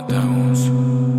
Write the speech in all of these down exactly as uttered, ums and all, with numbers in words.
دموز.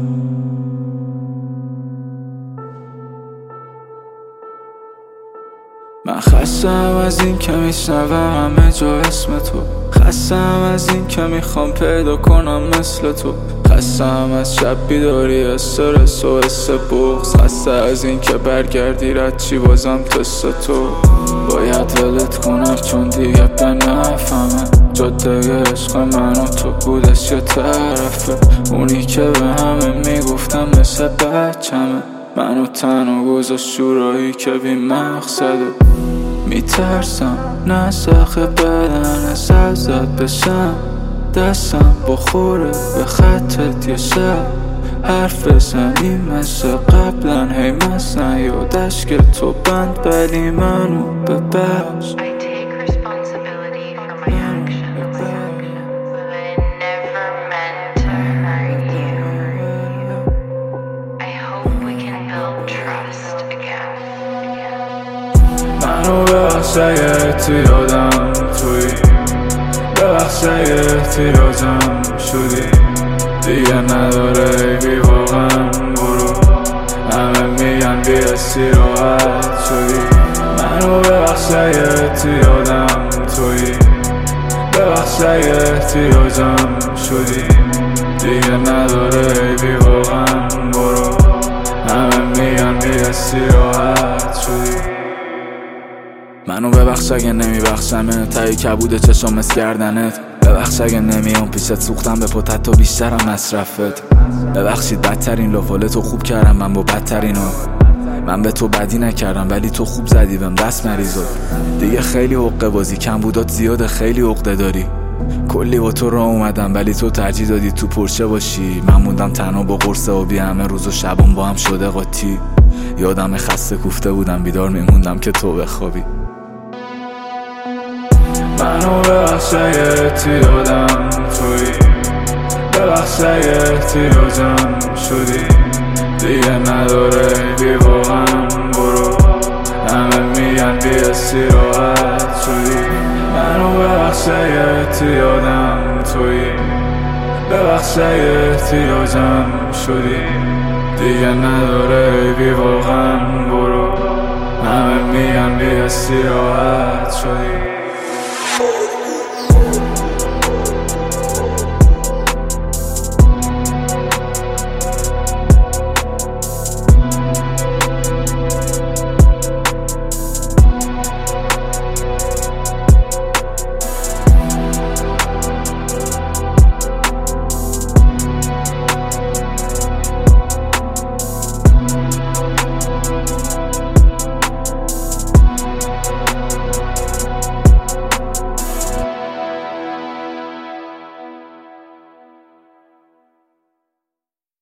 من خستم از این که میشنوم همه جا اسم تو، خستم از این که میخوام پیدا کنم مثل تو، خستم از شب بیداری، استرس و حس بغض، خسته از این که برگردی رد چی بازم تست تو. باید دلت کنم چون دیگه به نفهمه جاده عشق من و تو بودش یه طرفه، اونی که به همه میگفتم مثل بچمه، منو تنها گذاشت شورایی که بی مقصده. میترسم نسخ بدن سرزد بشم، دستم بخوره به خطت یه شب، حرف بزنی مثل قبلا هی مثلا یادش که تو بند ولی منو ببخش. منو ببخش اگه تو یادم توی، ببخش اگه احتیاجم شدی، دیگه نداره بی واقعا برو، همه میگن بی استراحت شدی. منو ببخش اگه تو یادم توی، ببخش اگه احتیاجم شدی، دیگه نداره بی واقعا برو، همه میگن بی استراحت شدی. منو ببخش اگه نمیبخشمت، تایی کبود چشم مثل گردنت، ببخش اگه نمیام پیشت سوختم به پتت تو بیشترم مصرفت. ببخشید بدترین لفالتو خوب کردم من با بدترینو، من به تو بدی نکردم ولی تو خوب زدی بهم دست مریضو. دیگه خیلی حقه بازی کم بودات زیاده، خیلی عقده داری، کلی با تو راه اومدم ولی تو ترجیح دادی تو پرشه باشی، من موندم تنها با قرص آبی همه روز و شبام با هم شده قاطی. یادم خسته کوفته بودم بیدار میموندم که تو بخوابی. منو ببخش اگه تو یادم توی، ببخش اگه احتیاجم شدی، دیگه نداره بی واقعا برو، همه میگن بی استراحت شدی. منو ببخش اگه تو یادم توی، ببخش اگه احتیاجم شدی، دیگه نداره بی واقعا برو، همه میگن بی استراحت شدی.